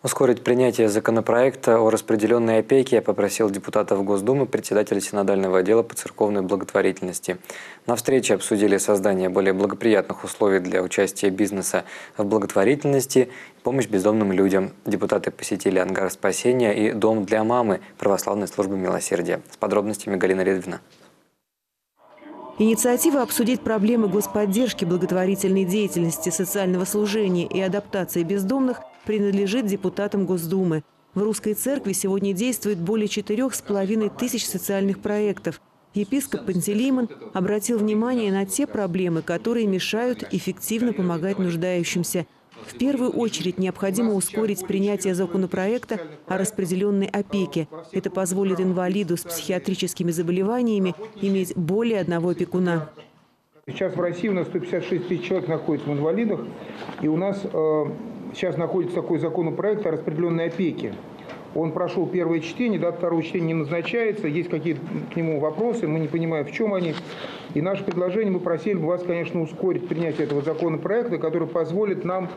Ускорить принятие законопроекта о распределенной опеке попросил депутатов Госдумы председатель синодального отдела по церковной благотворительности. На встрече обсудили создание более благоприятных условий для участия бизнеса в благотворительности и помощь бездомным людям. Депутаты посетили ангар спасения и дом для мамы православной службы милосердия. С подробностями Галина Редвина. Инициатива обсудить проблемы господдержки, благотворительной деятельности, социального служения и адаптации бездомных принадлежит депутатам Госдумы. В Русской Церкви сегодня действует более 4500 социальных проектов. Епископ Пантелеймон обратил внимание на те проблемы, которые мешают эффективно помогать нуждающимся. В первую очередь необходимо ускорить принятие законопроекта о распределенной опеке. Это позволит инвалиду с психиатрическими заболеваниями иметь более одного опекуна. Сейчас в России у нас 156 тысяч человек находится в инвалидах, и у нас сейчас находится такой законопроект о распределенной опеке. Он прошел первое чтение, да, второе чтение не назначается, есть какие-то к нему вопросы, мы не понимаем, в чем они. И наше предложение, мы просили бы вас, конечно, ускорить принятие этого законопроекта, который позволит нам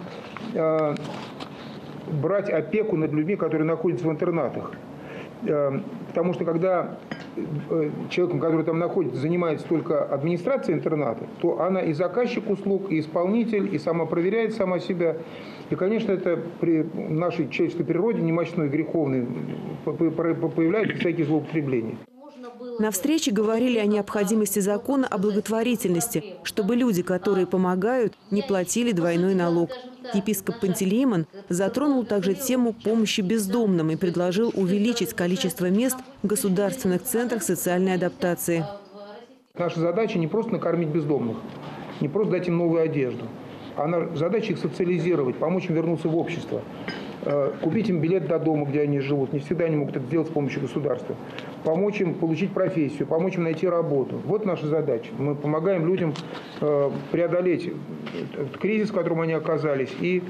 брать опеку над людьми, которые находятся в интернатах. Потому что когда человеком, который там находится, занимается только администрация интерната, то она и заказчик услуг, и исполнитель, и сама проверяет сама себя. И, конечно, это при нашей человеческой природе, немощной и греховной, появляются всякие злоупотребления. На встрече говорили о необходимости закона о благотворительности, чтобы люди, которые помогают, не платили двойной налог. Епископ Пантелеймон затронул также тему помощи бездомным и предложил увеличить количество мест в государственных центрах социальной адаптации. Наша задача не просто накормить бездомных, не просто дать им новую одежду, а задача их социализировать, помочь им вернуться в общество. Купить им билет до дома, где они живут. Не всегда они могут это сделать с помощью государства. Помочь им получить профессию, помочь им найти работу. Вот наша задача. Мы помогаем людям преодолеть кризис, в котором они оказались, и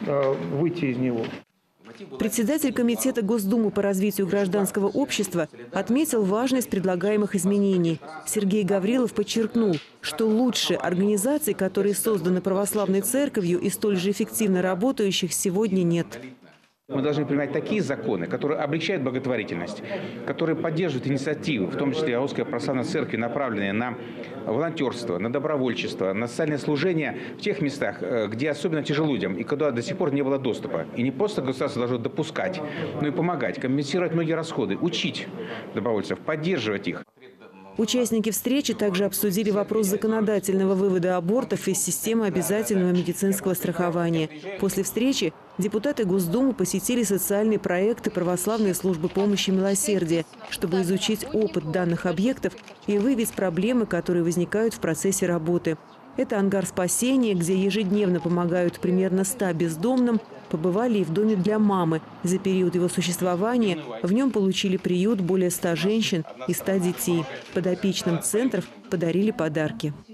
выйти из него. Председатель Комитета Госдумы по развитию гражданского общества отметил важность предлагаемых изменений. Сергей Гаврилов подчеркнул, что лучше организаций, которые созданы православной церковью и столь же эффективно работающих, сегодня нет. Мы должны принимать такие законы, которые облегчают благотворительность, которые поддерживают инициативы, в том числе Русской Православной Церкви, направленные на волонтерство, на добровольчество, на социальное служение в тех местах, где особенно тяжело людям и куда до сих пор не было доступа. И не просто государство должно допускать, но и помогать, компенсировать многие расходы, учить добровольцев, поддерживать их. Участники встречи также обсудили вопрос законодательного вывода абортов из системы обязательного медицинского страхования. После встречи депутаты Госдумы посетили социальные проекты православной службы помощи милосердия, чтобы изучить опыт данных объектов и выявить проблемы, которые возникают в процессе работы. Это ангар спасения, где ежедневно помогают примерно 100 бездомным, побывали и в доме для мамы. За период его существования в нем получили приют более 100 женщин и 100 детей. Подопечным центров подарили подарки.